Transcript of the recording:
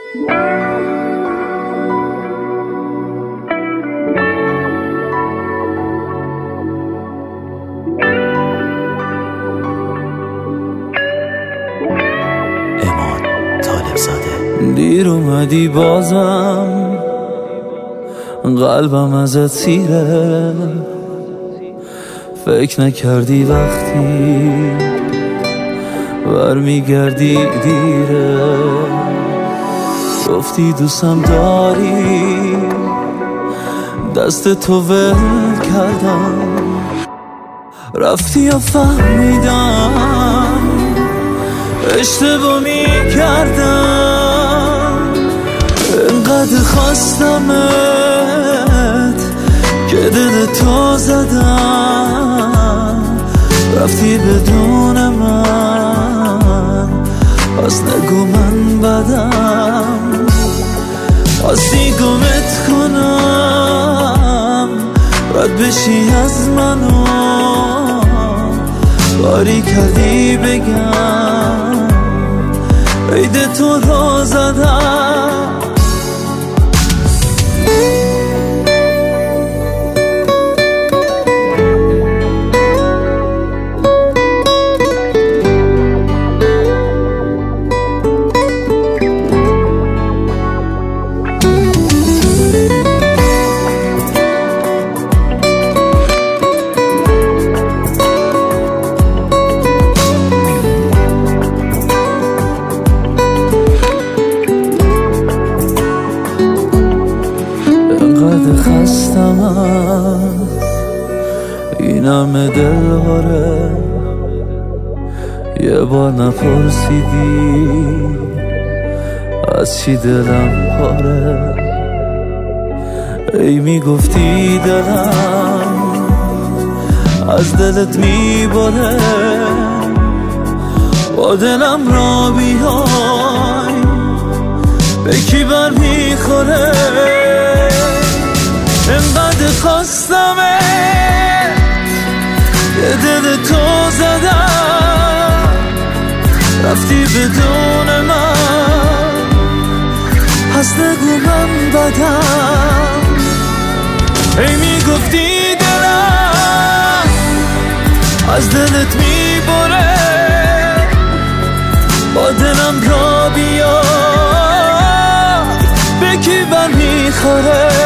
دیر اومدی بازم قلبم ازت سیره، فکر نکردی وقتی برمیگردی دیره، گفتی دوستم داری دست تو ول کردم، رفتی و فهمیدم اشتباه میکردم، انقدر خواستمت که دل تو زدم، رفتی بدون من، پس نگو من بدم، خواستی گمت کنم رد بشی از منو، کاری کردی بگم عید تو رو زدم. خستم از این همه دلهاره، یه بار نپرسیدی از چی دلم پاره، ای میگفتی دلم از دلت میباره، با دلم را بیای به کی بر میخوره، انقدر خواستمت یه دل تو زدم، رفتی بدون من، پس نگو من بدم، ای میگفتی دلم از دلت میبره، با دلم را بیا به کی بر میخوره،